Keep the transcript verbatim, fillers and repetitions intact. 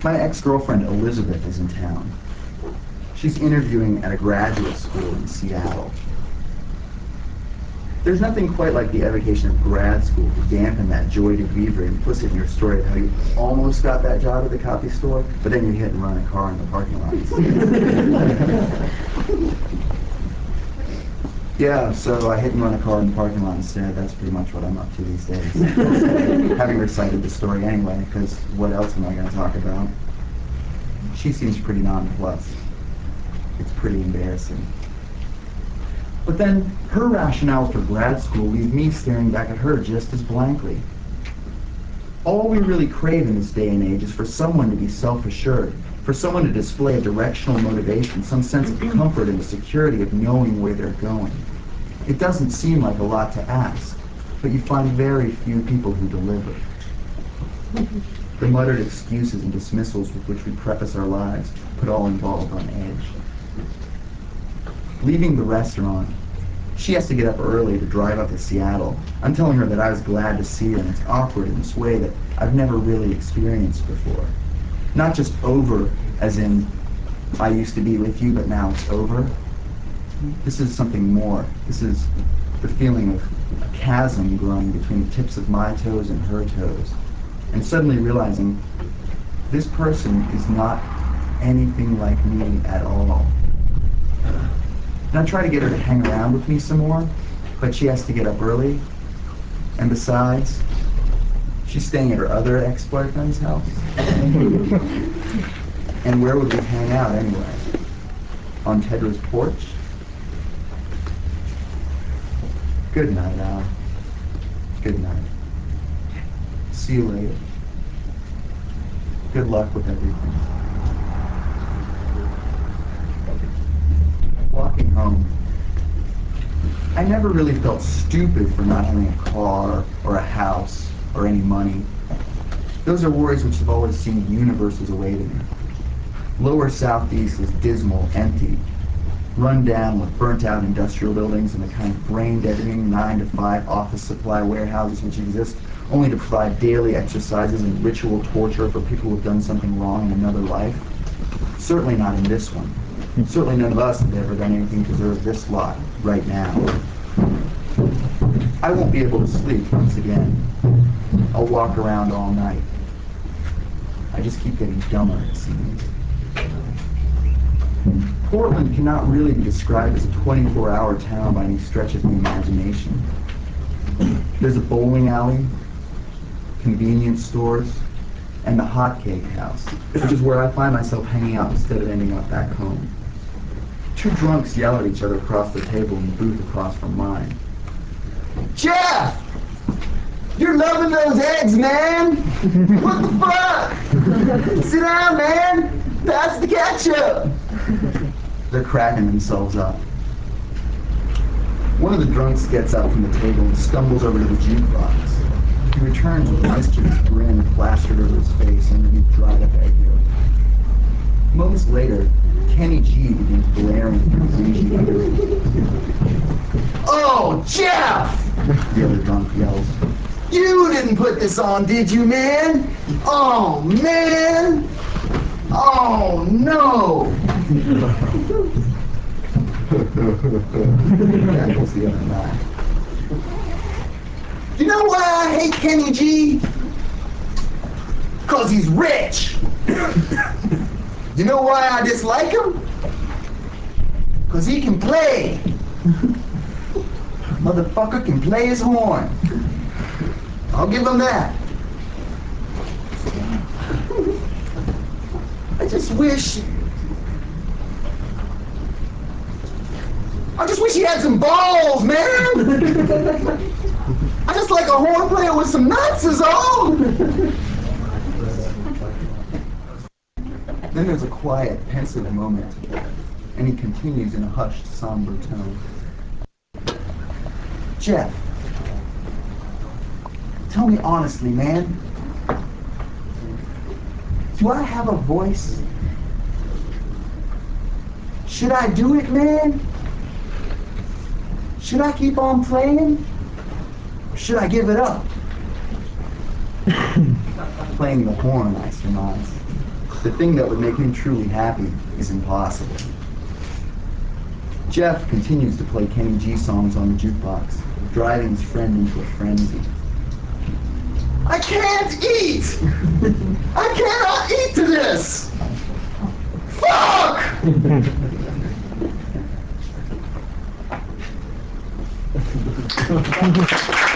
My ex-girlfriend Elizabeth is in town. She's interviewing at a graduate school in Seattle. There's nothing quite like the evocation of grad school to dampen that joie de vivre implicit in your story of how you almost got that job at the copy store, but then you hit and run a car in the parking lot. Yeah, so I hit and run a car in the parking lot instead. That's pretty much what I'm up to these days. Having recited the story anyway, because what else am I going to talk about? She seems pretty nonplussed. It's pretty embarrassing. But then her rationale for grad school leave me staring back at her just as blankly. All we really crave in this day and age is for someone to be self-assured, for someone to display a directional motivation, some sense of comfort and the security of knowing where they're going. It doesn't seem like a lot to ask, but you find very few people who deliver. The muttered excuses and dismissals with which we preface our lives put all involved on edge. Leaving the restaurant, she has to get up early to drive up to Seattle. I'm telling her that I was glad to see her, and it's awkward in this way that I've never really experienced before. Not just over, as in, I used to be with you, but now it's over. This is something more. This is the feeling of a chasm growing between the tips of my toes and her toes, and suddenly realizing this person is not anything like me at all. And I try to get her to hang around with me some more, but she has to get up early. And besides, she's staying at her other ex-boyfriend's house. And where would we hang out anyway? On Tedra's porch? Good night, Al. Good night. See you later. Good luck with everything. Walking home, I never really felt stupid for not having a car or a house or any money. Those are worries which have always seemed universals away to me. Lower Southeast is dismal, empty, run down with burnt-out industrial buildings and the kind of brain-deadening nine to five office supply warehouses which exist only to provide daily exercises and ritual torture for people who have done something wrong in another life. Certainly not in this one. Certainly none of us have ever done anything to deserve this lot right now. I won't be able to sleep once again. I'll walk around all night. I just keep getting dumber, it seems. Portland cannot really be described as a twenty-four hour town by any stretch of the imagination. There's a bowling alley, convenience stores, and the Hot Cake House, which is where I find myself hanging out instead of ending up back home. Two drunks yell at each other across the table in the booth across from mine. Jeff! You're loving those eggs, man! What the fuck? Sit down, man! That's the ketchup! They're cracking themselves up. One of the drunks gets up from the table and stumbles over to the jukebox. He returns with a mischievous grin plastered over his face underneath dried up egg yolk. Moments later, Kenny G begins blaring through dingy ears. Oh, Jeff! The other drunk yells. You didn't put this on, did you, man? Oh, man! Oh, no! That was the other guy. You know why I hate Kenny G? Because he's rich. You know why I dislike him? Because he can play. Motherfucker can play his horn. I'll give him that. I just wish... I just wish he had some balls, man! I just like a horn player with some nuts is all! Then there's a quiet, pensive moment, and he continues in a hushed, somber tone. Jeff, tell me honestly, man, do I have a voice? Should I do it, man? Should I keep on playing? Or should I give it up? Playing the horn, I surmise. The thing that would make him truly happy is impossible. Jeff continues to play Kenny G songs on the jukebox, driving his friend into a frenzy. I can't eat! I cannot eat to this! Fuck!